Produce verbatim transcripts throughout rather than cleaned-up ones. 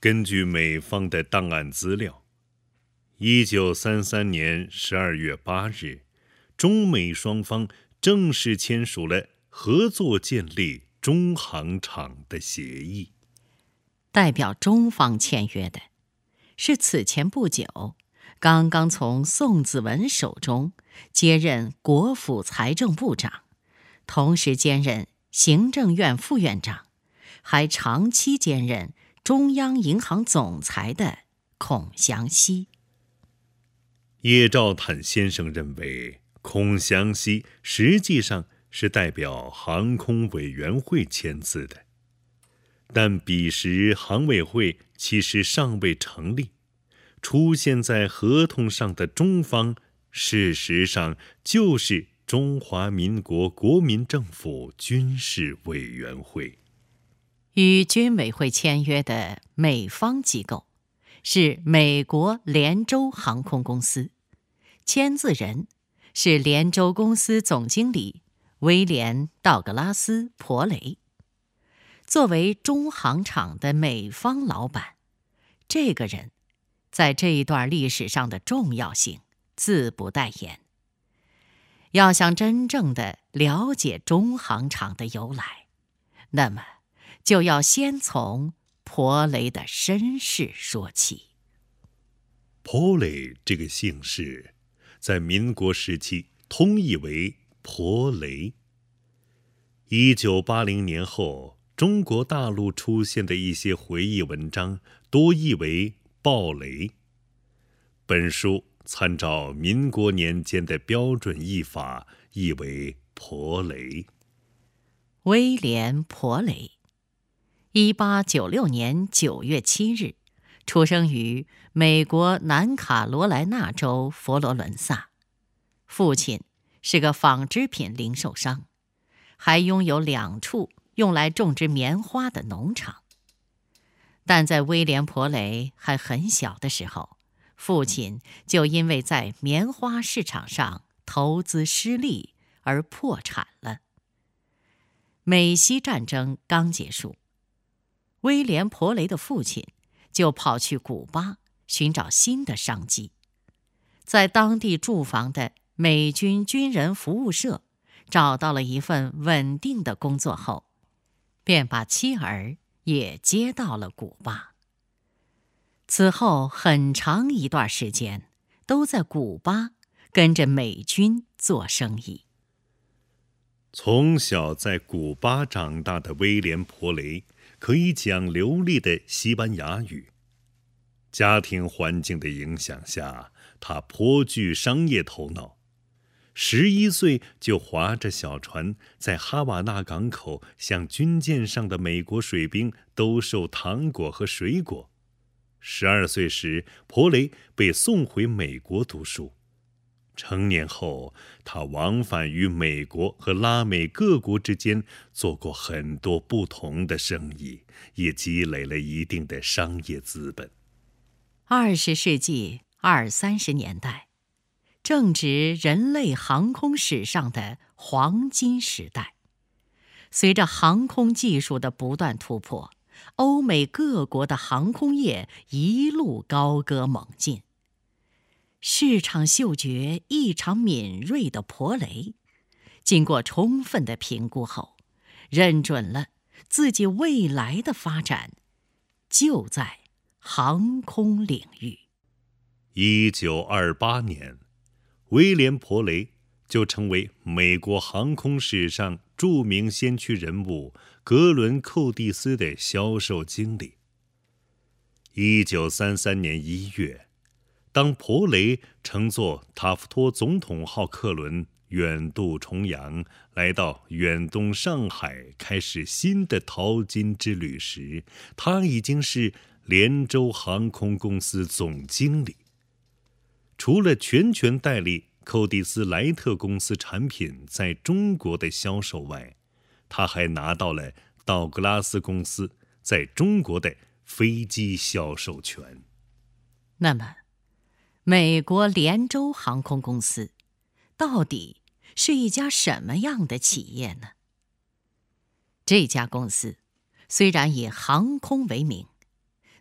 根据美方的档案资料，一九三三年十二月八日，中美双方正式签署了合作建立中航厂的协议。 代表中方签约的是此前不久刚刚从宋子文手中接任国府财政部长，同时兼任行政院副院长，还长期兼任中央银行总裁的孔祥熙。 叶兆坦先生认为，孔祥熙实际上是代表航空委员会签字的，但彼时航委会其实尚未成立，出现在合同上的中方，事实上就是中华民国国民政府军事委员会。 与军委会签约的美方机构是美国联州航空公司，签字人是联州公司总经理威廉·道格拉斯·珀雷。作为中航厂的美方老板，这个人在这一段历史上的重要性自不待言。要想真正的了解中航厂的由来，那么就要先从珀雷的身世说起。 珀雷这个姓氏在民国时期通译为珀雷。一九八零年后，中国大陆出现的一些回忆文章多译为鲍雷。本书参照民国年间的标准译法，译为珀雷。 威廉·珀雷，一八九六年九月七日，出生于美国南卡罗来纳州佛罗伦萨。父亲是个纺织品零售商，还拥有两处用来种植棉花的农场。但在威廉·珀雷还很小的时候，父亲就因为在棉花市场上投资失利而破产了。美西战争刚结束，威廉·珀雷的父亲就跑去古巴寻找新的商机。在当地驻防的美军军人服务社找到了一份稳定的工作后，便把妻儿也接到了古巴。此后很长一段时间都在古巴跟着美军做生意。 从小在古巴长大的威廉·珀雷可以讲流利的西班牙语。家庭环境的影响下，他颇具商业头脑。十一岁就划着小船在哈瓦那港口向军舰上的美国水兵兜售糖果和水果。十二岁时，珀雷被送回美国读书。成年后，他往返于美国和拉美各国之间，做过很多不同的生意，也积累了一定的商业资本。 二十世纪二三十年代，正值人类航空史上的黄金时代。随着航空技术的不断突破，欧美各国的航空业一路高歌猛进。市场嗅觉异常敏锐的珀雷，经过充分的评估后，认准了自己未来的发展就在航空领域。 一九二八年，威廉·珀雷就成为美国航空史上著名先驱人物格伦·寇蒂斯的销售经理。一九三三年一月，当珀雷乘坐塔夫托总统号客轮远渡重洋，来到远东上海开始新的淘金之旅时，他已经是联州航空公司总经理。除了全权代理寇蒂斯莱特公司产品在中国的销售外，他还拿到了道格拉斯公司在中国的飞机销售权。 那么，美国联州航空公司到底是一家什么样的企业呢？这家公司虽然以航空为名，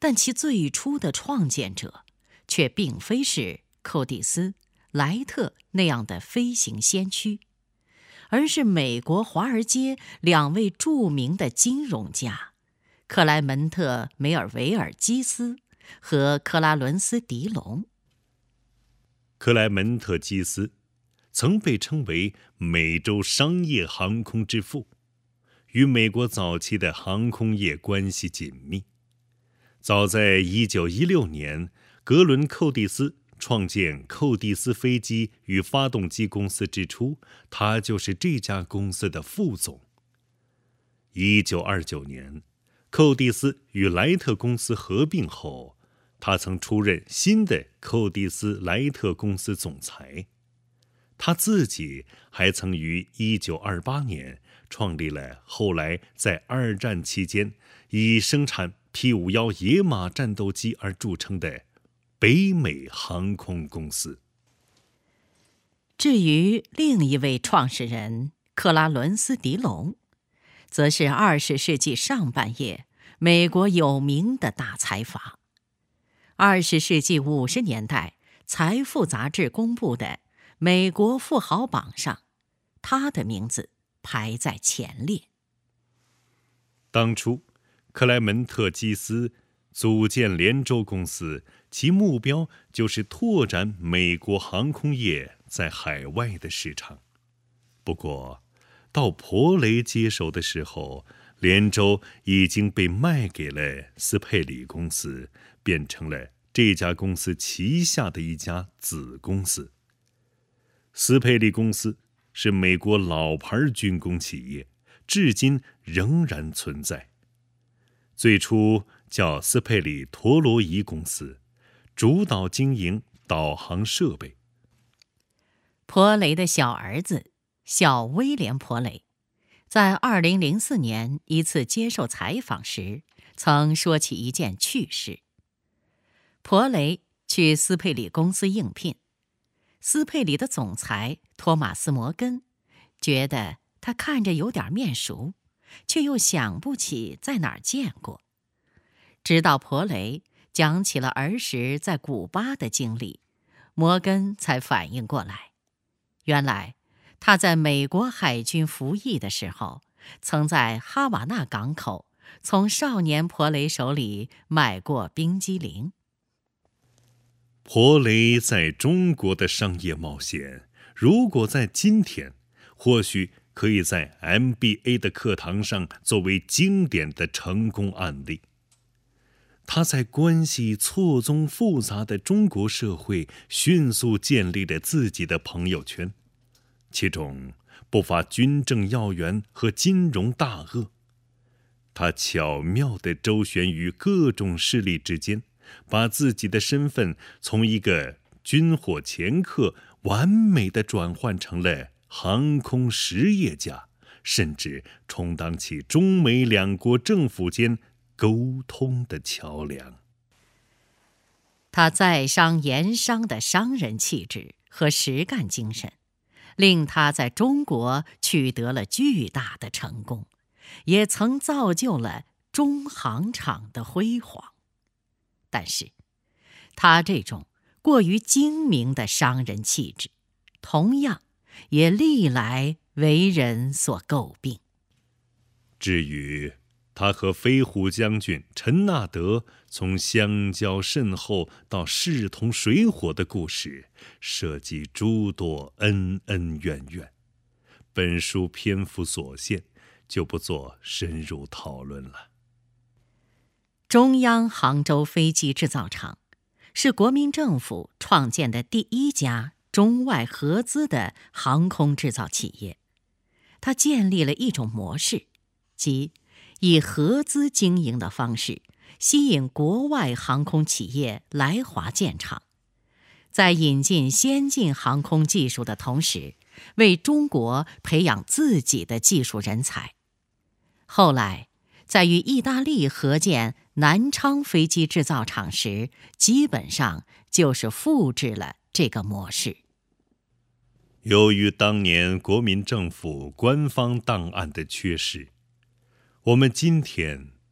但其最初的创建者却并非是寇蒂斯、莱特那样的飞行先驱，而是美国华尔街两位著名的金融家克莱门特·梅尔维尔基斯和克拉伦斯·迪龙。 克莱门特·基斯曾被称为美洲商业航空之父，与美国早期的航空业关系紧密。早在一九一六年，格伦·寇蒂斯创建寇蒂斯飞机与发动机公司之初，他就是这家公司的副总。一九二九年，寇蒂斯与莱特公司合并后，他曾出任新的寇蒂斯莱特公司总裁。他自己还曾于一九二八年创立了后来在二战期间以生产 P 五十一 野马战斗机而著称的北美航空公司。 至于另一位创始人克拉伦斯·迪龙，则是二十世纪上半叶美国有名的大财阀。二十世纪五十年代，《财富》杂志公布的美国富豪榜上，他的名字排在前列。 当初，克莱门特·基斯组建联州公司，其目标就是拓展美国航空业在海外的市场。不过，到珀雷接手的时候，联州已经被卖给了斯佩里公司，变成了这家公司旗下的一家子公司。斯佩里公司是美国老牌军工企业，至今仍然存在。最初叫斯佩里陀螺仪公司，主导经营导航设备。 珀雷的小儿子小威廉·珀雷，在二零零四年一次接受采访时，曾说起一件趣事。珀雷去斯佩里公司应聘，斯佩里的总裁托马斯·摩根觉得他看着有点面熟，却又想不起在哪儿见过。直到珀雷讲起了儿时在古巴的经历，摩根才反应过来，原来他在美国海军服役的时候，曾在哈瓦那港口从少年珀雷手里买过冰激凌。 珀雷在中国的商业冒险，如果在今天，或许可以在 M B A 的课堂上作为经典的成功案例。他在关系错综复杂的中国社会迅速建立了自己的朋友圈，其中不乏军政要员和金融大鳄。他巧妙地周旋于各种势力之间，把自己的身份从一个军火掮客完美地转换成了航空实业家，甚至充当起中美两国政府间沟通的桥梁。 他在商言商的商人气质和实干精神，令他在中国取得了巨大的成功，也曾造就了中航厂的辉煌。但是，他这种过于精明的商人气质，同样也历来为人所诟病。 至于他和飞虎将军陈纳德从相交甚厚到势同水火的故事，涉及诸多恩恩怨怨。本书篇幅所限，就不做深入讨论了。 中央杭州飞机制造厂是国民政府创建的第一家中外合资的航空制造企业。它建立了一种模式，即以合资经营的方式吸引国外航空企业来华建厂，在引进先进航空技术的同时，为中国培养自己的技术人才。后来在与意大利合建南昌飞机制造厂时，基本上就是复制了这个模式。 由于当年国民政府官方档案的缺失，我们今天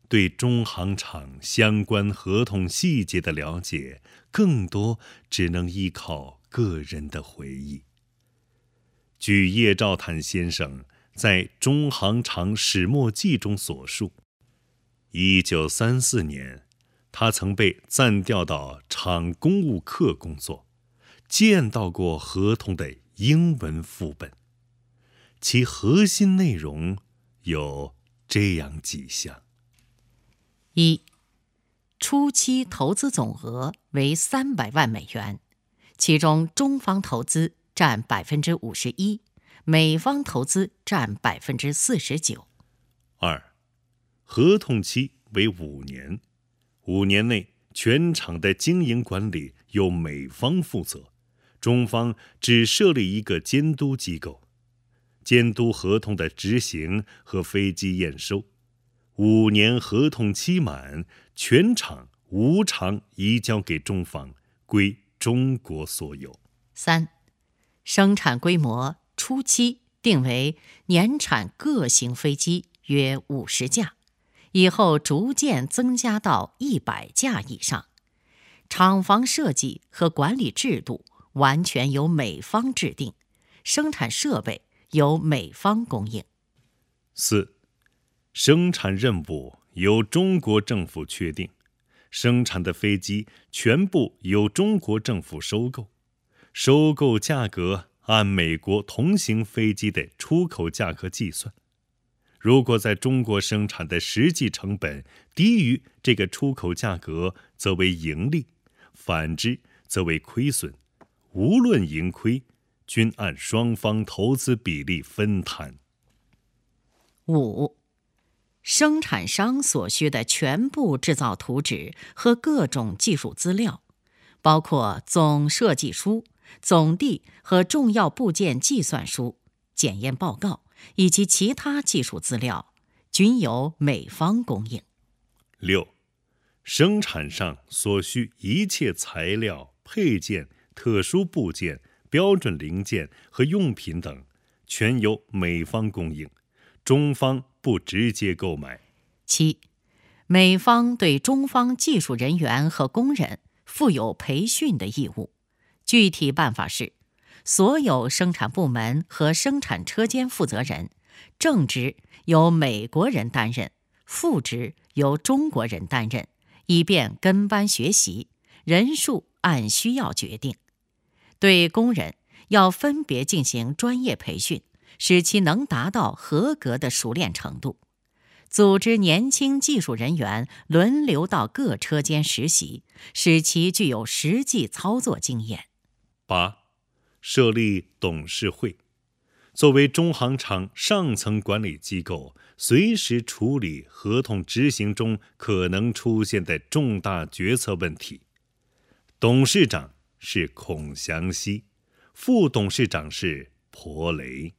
对中航厂相关合同细节的了解，更多只能依靠个人的回忆。据叶兆坦先生在《中航厂始末记》中所述，一九三四年，他曾被暂调到厂公务课工作，见到过合同的英文副本，其核心内容有这样几项： 一、初期投资总额为三百万美元，其中中方投资占百分之五十一，美方投资占百分之四十九。 二、合同期为五年，五年内全厂的经营管理由美方负责，中方只设立一个监督机构，监督合同的执行和飞机验收。五年合同期满，全厂无偿移交给中方，归中国所有。 三、生产规模初期定为年产各型飞机约五十架，以后逐渐增加到一百架以上。厂房设计和管理制度完全由美方制定，生产设备由美方供应。 四、生产任务由中国政府确定，生产的飞机全部由中国政府收购，收购价格按美国同型飞机的出口价格计算。如果在中国生产的实际成本低于这个出口价格，则为盈利，反之则为亏损。无论盈亏，均按双方投资比例分摊。 五、生产商所需的全部制造图纸和各种技术资料，包括总设计书、总地和重要部件计算书、检验报告以及其他技术资料，均由美方供应。 六、生产上所需一切材料、配件、特殊部件、标准零件和用品等，全由美方供应，中方不直接购买。 七、美方对中方技术人员和工人负有培训的义务。具体办法是，所有生产部门和生产车间负责人，正职由美国人担任，副职由中国人担任，以便跟班学习，人数按需要决定。对工人要分别进行专业培训，使其能达到合格的熟练程度。组织年轻技术人员轮流到各车间实习，使其具有实际操作经验。 八、设立董事会，作为中航厂上层管理机构，随时处理合同执行中可能出现的重大决策问题。董事长是孔祥熙，副董事长是婆雷。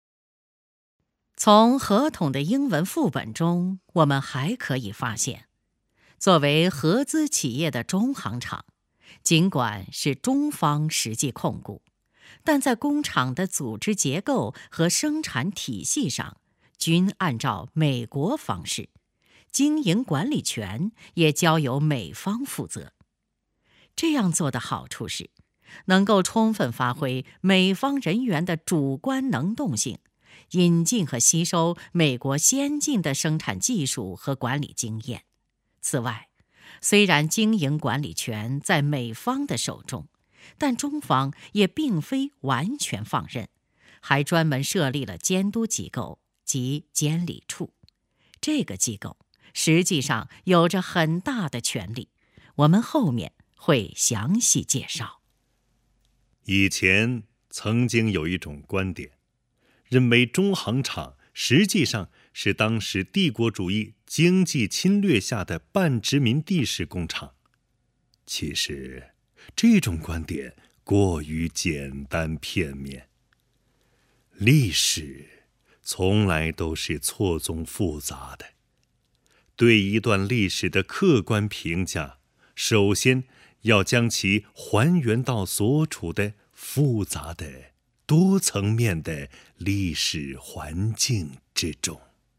从合同的英文副本中，我们还可以发现，作为合资企业的中航厂，尽管是中方实际控股，但在工厂的组织结构和生产体系上，均按照美国方式，经营管理权也交由美方负责。这样做的好处是，能够充分发挥美方人员的主观能动性，引进和吸收美国先进的生产技术和管理经验。此外，虽然经营管理权在美方的手中，但中方也并非完全放任，还专门设立了监督机构及监理处。这个机构实际上有着很大的权力，我们后面会详细介绍。 以前曾经有一种观点，认为中航厂实际上是当时帝国主义经济侵略下的半殖民地式工厂。其实，这种观点过于简单片面。历史从来都是错综复杂的，对一段历史的客观评价，首先要将其还原到所处的复杂的多层面的历史环境之中。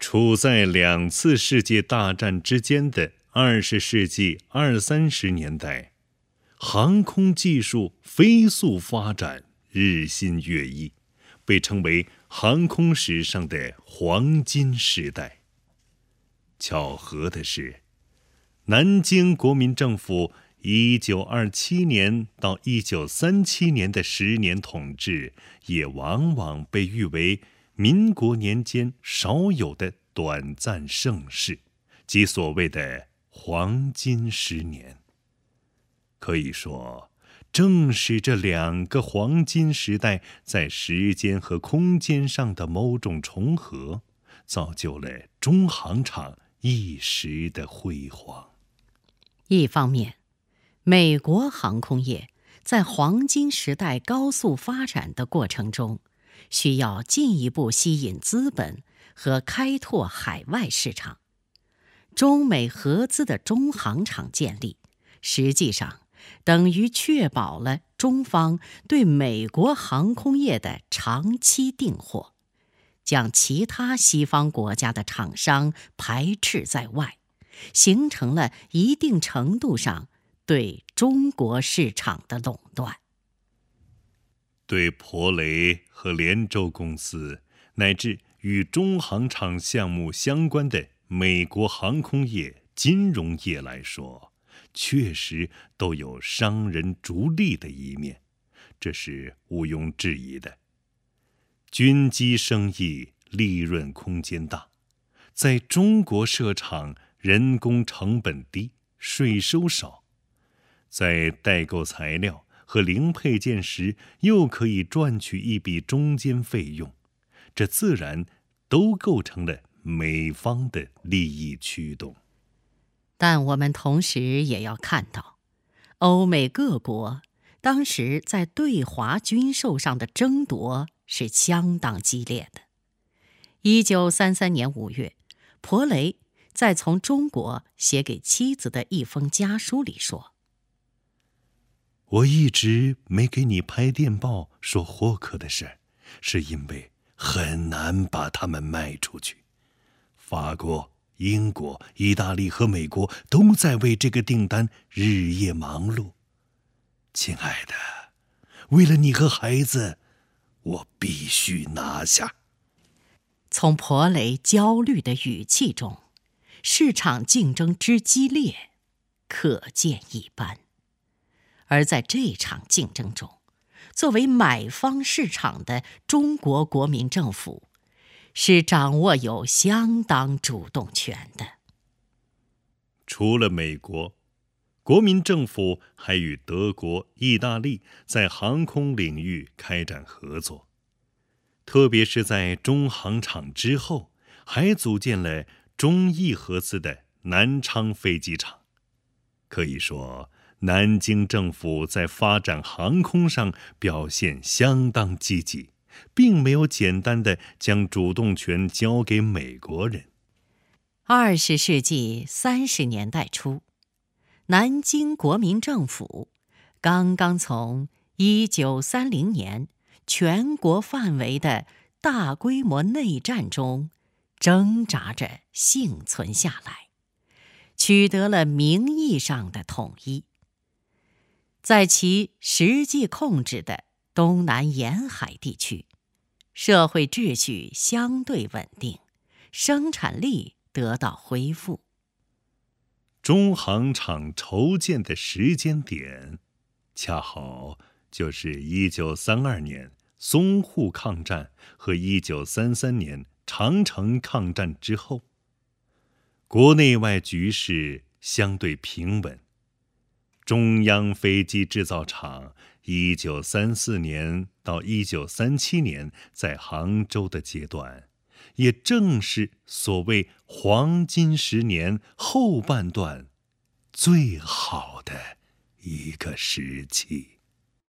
处在两次世界大战之间的二十世纪二三十年代，航空技术飞速发展，日新月异，被称为航空史上的黄金时代。巧合的是，南京国民政府一九二七年到一九三七年的十年统治，也往往被誉为民国年间少有的短暂盛世，即所谓的黄金十年。可以说，正是这两个黄金时代在时间和空间上的某种重合，造就了中航厂一时的辉煌。 一方面，美国航空业在黄金时代高速发展的过程中，需要进一步吸引资本和开拓海外市场。中美合资的中航厂建立，实际上等于确保了中方对美国航空业的长期订货，将其他西方国家的厂商排斥在外，形成了一定程度上对中国市场的垄断。 对珀雷和联州公司乃至与中航厂项目相关的美国航空业、金融业来说，确实都有商人逐利的一面，这是毋庸置疑的。军机生意利润空间大，在中国设厂人工成本低，税收少，在代购材料和零配件时又可以赚取一笔中间费用，这自然都构成了美方的利益驱动。 但我们同时也要看到，欧美各国当时在对华军售上的争夺是相当激烈的。一九三三年五月，珀雷在从中国写给妻子的一封家书里说： 我一直没给你拍电报说霍克的事，是因为很难把它们卖出去。法国、英国、意大利和美国都在为这个订单日夜忙碌。亲爱的，为了你和孩子，我必须拿下。 从珀雷焦虑的语气中，市场竞争之激烈可见一斑。而在这场竞争中，作为买方市场的中国国民政府是掌握有相当主动权的。 除了美国，国民政府还与德国、意大利在航空领域开展合作，特别是在中航厂之后，还组建了中意合资的南昌飞机场。可以说，南京政府在发展航空上表现相当积极，并没有简单地将主动权交给美国人。 二十世纪三十年代初，南京国民政府刚刚从一九三零年全国范围的大规模内战中挣扎着幸存下来，取得了名义上的统一。在其实际控制的东南沿海地区，社会秩序相对稳定，生产力得到恢复。 中航厂筹建的时间点，恰好就是一九三二年淞沪抗战和一九三三年长城抗战之后，国内外局势相对平稳。中央飞机制造厂一九三四年到一九三七年在杭州的阶段，也正是所谓黄金十年后半段最好的一个时期。